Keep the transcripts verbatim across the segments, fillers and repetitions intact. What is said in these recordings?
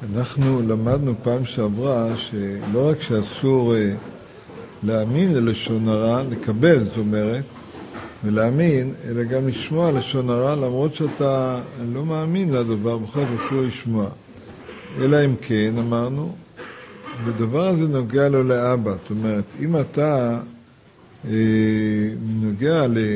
אנחנו למדנו פעם שעברה שלא רק שאסור להאמין ללשון הרע, לקבל זאת אומרת, ולהאמין, אלא גם לשמוע לשון הרע, למרות שאתה לא מאמין לדבר, בכל זאת אסור לשמוע. אלא אם כן, אמרנו, בדבר הזה נוגע לו לאבא. זאת אומרת, אם אתה אה, נוגע ל...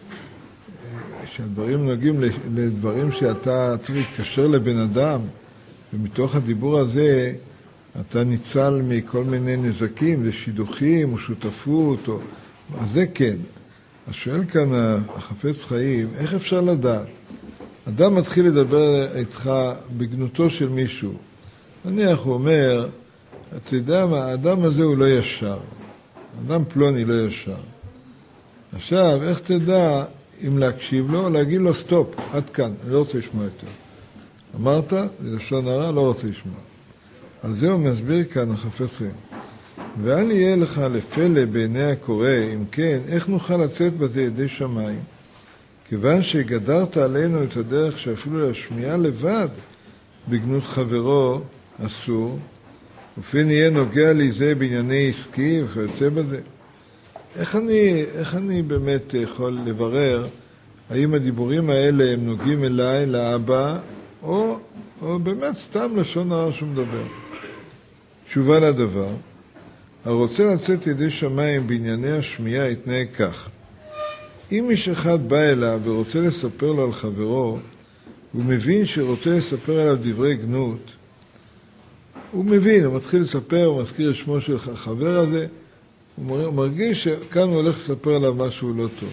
שהדברים נוגעים לדברים שאתה צריך להתקשר לבן אדם, ומתוך הדיבור הזה אתה ניצל מכל מיני נזקים, לשידוכים או שותפות, או... אז זה כן. אז שואל כאן החפץ חיים, איך אפשר לדעת? אדם מתחיל לדבר איתך בגנותו של מישהו. נניח הוא אומר, אתה יודע מה, האדם הזה הוא לא ישר. אדם פלוני לא ישר. עכשיו, איך תדע אם להקשיב לו, או להגיד לו סטופ, עד כאן, אני לא רוצה לשמוע יותר. אמרת, זה לשון הרע, לא רוצה לשמוע. על זה הוא מסביר כאן החפץ חיים. ואל יהיה לך לפלא בעיני הקורא, אם כן, איך נוכל לצאת בזה ידי שמיים? כיוון שגדרת עלינו את הדרך שאפילו להשמיע לבד בגנות חברו אסור, ופן יהיה נוגע לי זה בענייני עסקי וכיוצא בזה. איך אני, איך אני באמת יכול לברר האם הדיבורים האלה הם נוגעים אליי, לאבא, או, או באמת סתם לשון הרע שהוא מדבר? תשובה לדבר, הרוצה לצאת ידי שמיים בענייני השמיעה יתנהג כך. אם איש אחד בא אליו ורוצה לספר לו על חברו, הוא מבין שרוצה לספר עליו דברי גנות, הוא מבין, הוא מתחיל לספר, הוא מזכיר את שמו של החבר הזה, הוא מרגיש שכאן הוא הולך לספר עליו משהו לא טוב.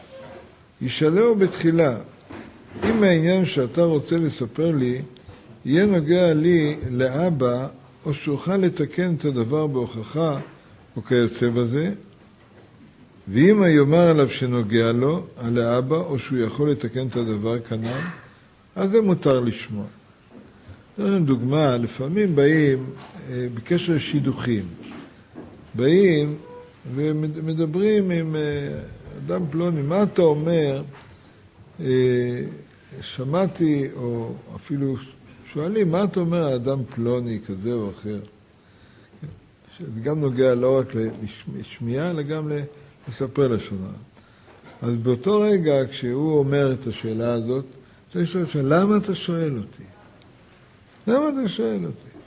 ישאלהו בתחילה, אם העניין שאתה רוצה לספר לי, יהיה נוגע לי לאבא, או שאוכל לתקן את הדבר בהוכחה, או כיוצא בזה, ואם יאמר עליו שנוגע לו, על האבא, או שהוא יכול לתקן את הדבר כנ"ל, אז זה מותר לשמוע. זו דוגמה, לפעמים באים אה, בקשר לשידוכים. באים ומדברים עם אה, אדם פלוני, מה אתה אומר? אה, שמעתי, או אפילו שואלים, מה אתה אומר על אדם פלוני כזה או אחר? זה גם נוגע לא רק לשמיעה, אלא גם לספר לשונה. אז באותו רגע, כשהוא אומר את השאלה הזאת, אתה שואל, למה אתה שואל אותי? למה אתה שואל אותי?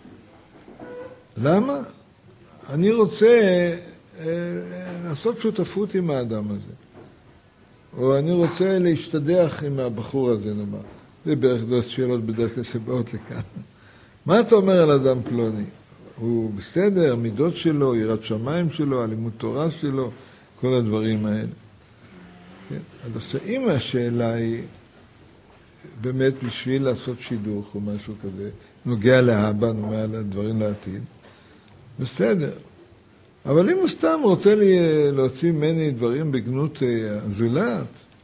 למה? אני רוצה אה, לעשות שותפות עם האדם הזה. או אני רוצה להשתדח עם הבחור הזה, נאמר. זה בערך דעות שאלות בדרך כלל שבאות לכאן. מה אתה אומר על אדם פלוני? הוא בסדר, מידות שלו, יראת שמיים שלו, הלימוד תורה שלו, כל הדברים האלה. כן? אז עכשיו, אם השאלה היא באמת בשביל לעשות שידוך או משהו כזה, נוגע לאבא, נוגע לדברים לעתיד, בסדר. אבל אם הוא סתם רוצה לי להוציא ממני דברים בגנות הזולת,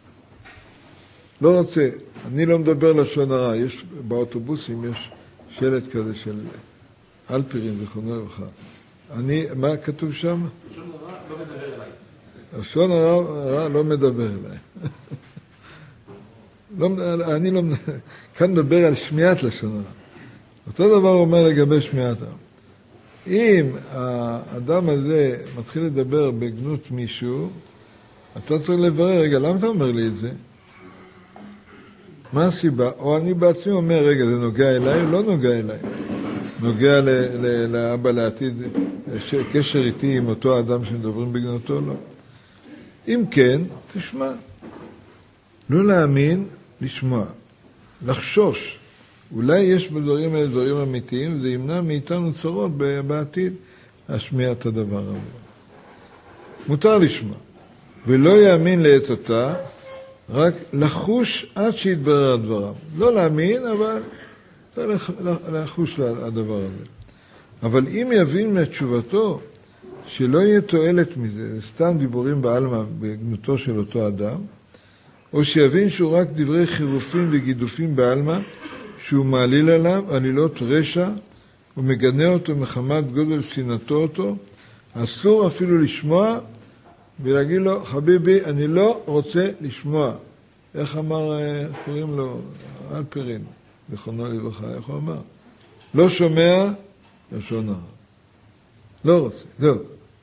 לא רוצה. אני לא מדבר לשון הרע. יש, באוטובוסים יש שלט כזה של אלפירים זיכרונו לברכה. אני, מה כתוב שם? לשון הרע לא מדבר אליי. לשון הרע לא מדבר אליי. לא, אני לא, כאן מדבר על שמיעת לשון הרע. אותו דבר אומר לגבי שמיעת הרע. אם האדם הזה מתחיל לדבר בגנות מישהו, אתה צריך לברר, רגע, למה אתה אומר לי את זה? מה הסיבה? או אני בעצמי אומר, רגע, זה נוגע אליי או לא נוגע אליי? נוגע ל- ל- לאבא לעתיד, קשר איתי עם אותו אדם שמדברים בגנותו? לא. אם כן, תשמע. לא להאמין, לשמוע. לחשוש. אולי יש בדברים האלה דברים אמיתיים, זה ימנע מאיתנו צרות בעתיד להשמיע את הדבר הזה. מותר לשמוע. ולא יאמין לעת אותה, רק לחוש עד שיתברר הדברם. לא להאמין, אבל צריך לחוש לדבר הזה. אבל אם יבין מתשובתו שלא יהיה תועלת מזה, זה סתם דיבורים בעלמא בגנותו של אותו אדם, או שיבין שהוא רק דברי חירופים וגידופים בעלמא, שהוא מעליל עליו עלילות רשע, ומגנה אותו מחמת גודל שנאתו אותו, אסור אפילו לשמוע, ולהגיד לו, חביבי, אני לא רוצה לשמוע. איך אמר, קוראים לו, אלפירין, זיכרונו לברכה, איך הוא אמר? לא שומע, לשון הרע. לא רוצה, זהו.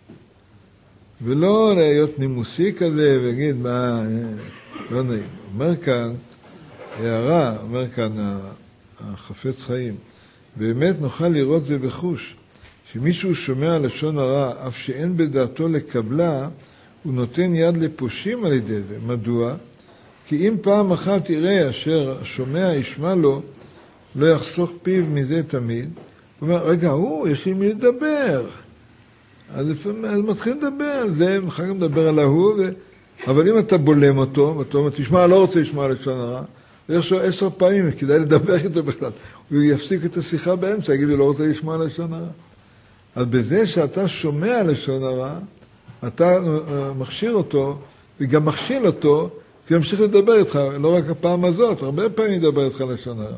ולא להיות נימוסי כזה ויגיד מה, לא נעים. אומר כאן, הערה, אומר כאן החפץ חיים, באמת נוכל לראות זה בחוש, שמישהו שומע לשון הרע, אף שאין בדעתו לקבלה, הוא נותן יד לפושים על ידי זה. מדוע? כי אם פעם אחת יראה אשר השומע ישמע לו, לא יחסוך פיו מזה תמיד. הוא אומר, רגע, הוא, יש לי מי לדבר. אז, אז מתחיל לדבר על זה, אחר כך מדבר על ההוא, ו... אבל אם אתה בולם אותו, ואתה אומר, תשמע, לא רוצה לשמוע לשון הרע, ויש לו עשר פעמים, כדאי לדבר איתו בכלל. הוא יפסיק את השיחה באמצע, יגיד, הוא לא רוצה לשמוע לשון הרע. אז בזה שאתה שומע לשון הרע, אתה מכשיר אותו, וגם מכשיל אותו, כי ימשיך לדבר איתך, לא רק הפעם הזאת, הרבה פעמים ידבר איתך לשון הרע.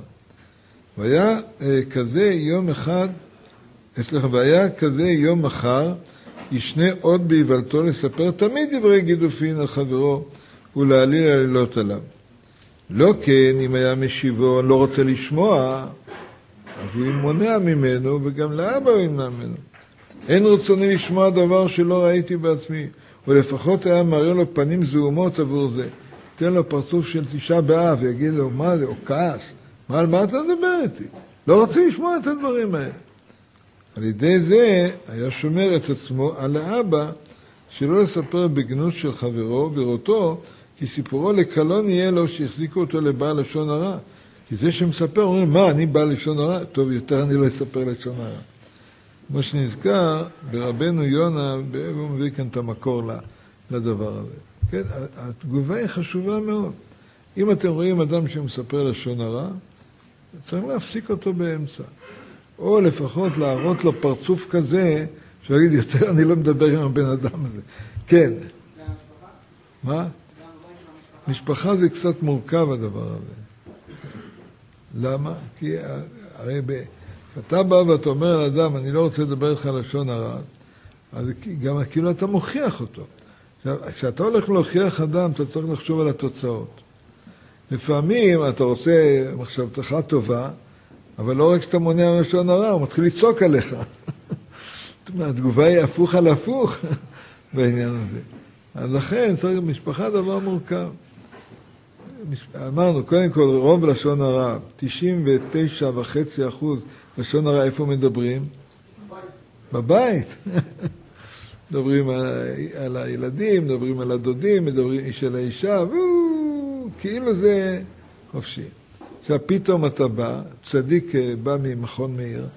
והיה כזה יום אחד, סליחה, והיה כזה יום מחר, ישנה עוד בהיוולתו לספר תמיד דברי גידופין על חברו, ולהעליל עלילות עליו. לא כן, אם היה משיבו, לא רוצה לשמוע, אז הוא מונע ממנו, וגם לאבא הוא ימנע ממנו. אין רצוני לשמוע דבר שלא ראיתי בעצמי, ולפחות היה מראה לו פנים זעומות עבור זה. תן לו פרצוף של תשעה באב, ויגיד לו, מה זה, או כעס, מה, על מה אתה מדבר איתי? לא רוצה לשמוע את הדברים האלה. על ידי זה היה שומר את עצמו על האבא, שלא לספר בגנות של חברו בראותו, כי סיפורו לקלון יהיה לו שהחזיקו אותו לבעל לשון הרע. כי זה שמספר, אומרים, מה, אני בעל לשון הרע? טוב, יותר אני לא אספר לשון הרע. כמו שנזכר, ברבנו יונה, הוא מביא כאן את המקור לדבר הזה. כן, התגובה היא חשובה מאוד. אם אתם רואים אדם שמספר לשון הרע, צריך להפסיק אותו באמצע. או לפחות להראות לו פרצוף כזה, שיגיד, יותר אני לא מדבר עם הבן אדם הזה. כן. מה? משפחה זה קצת מורכב הדבר הזה. למה? כי הרי כשאתה בא ואתה אומר לאדם, אני לא רוצה לדבר איתך לשון הרע, אז גם כאילו אתה מוכיח אותו. כשאתה הולך להוכיח אדם, אתה צריך לחשוב על התוצאות. לפעמים אתה רוצה מחשבתך טובה, אבל לא רק שאתה מונע לשון הרע, הוא מתחיל לצעוק עליך. התגובה היא הפוך על הפוך בעניין הזה. אז לכן צריך משפחה דבר מורכב. אמרנו, קודם כל, רוב לשון הרע, תשעים ותשע וחצי אחוז לשון הרע, איפה מדברים? בבית. מדברים על הילדים, מדברים על הדודים, מדברים של האישה, כאילו זה חופשי. עכשיו פתאום אתה בא, צדיק בא ממכון מאיר,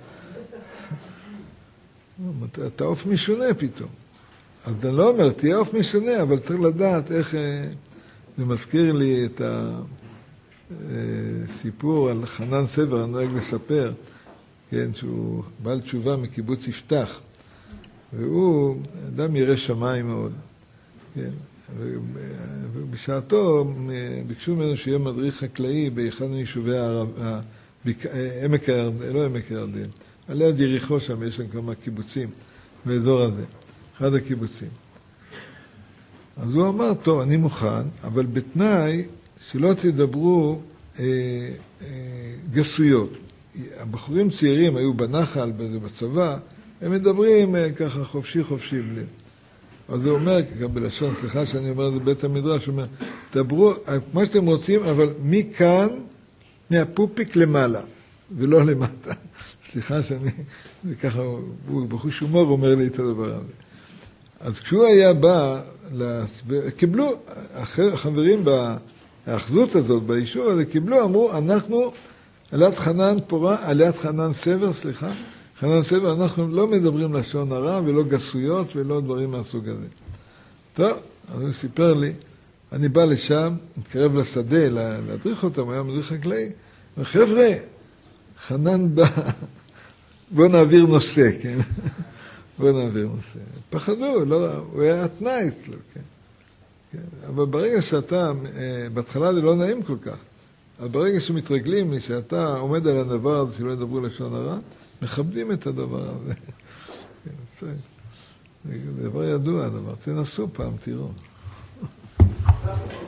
אתה עוף משונה פתאום. אז אני לא אומר, תהיה עוף משונה, אבל צריך לדעת איך, זה מזכיר לי את הסיפור על חנן סבר, אני נוהג לספר, כן, שהוא בעל תשובה מקיבוץ יפתח, והוא אדם ירא שמיים מאוד, כן, ובשעתו ביקשו ממנו שיהיה מדריך חקלאי באחד מיישובי עמק הירדן, לא עמק הירדן, על יד יריחו שם, יש שם כמה קיבוצים באזור הזה, אחד הקיבוצים. אז הוא אמר, טוב, אני מוכן, אבל בתנאי שלא תדברו אה, אה, גסויות. הבחורים צעירים היו בנחל, בצבא, הם מדברים אה, ככה חופשי חופשי בלי. אז הוא אומר, גם בלשון, סליחה שאני אומר את זה בית המדרש, הוא אומר, דברו מה שאתם רוצים, אבל מכאן, מהפופיק למעלה, ולא למטה. סליחה שאני, וככה, הוא בחוש הומור אומר לי את הדבר הזה. אז כשהוא היה בא, להסבר, קיבלו, החברים באחזות הזאת, ביישוב הזה, קיבלו, אמרו, אנחנו, על יד חנן פורה, על יד חנן סבר, סליחה, חנן סבר, אנחנו לא מדברים לשון הרע, ולא גסויות, ולא דברים מהסוג הזה. טוב, אז הוא סיפר לי, אני בא לשם, מתקרב לשדה, להדריך אותם, הוא היה מדריך חקלאי, וחבר'ה, חנן בא, בוא נעביר נושא, כן? בוא נעביר נושא. פחדו, לא, הוא היה התנאי אצלו, כן? כן? אבל ברגע שאתה, בהתחלה זה לא נעים כל כך, אבל ברגע שמתרגלים לי שאתה עומד על הדבר הזה שלא ידברו לשון הרע, מכבדים את הדבר הזה. כן, זה דבר ידוע, הדבר. תנסו פעם, תראו.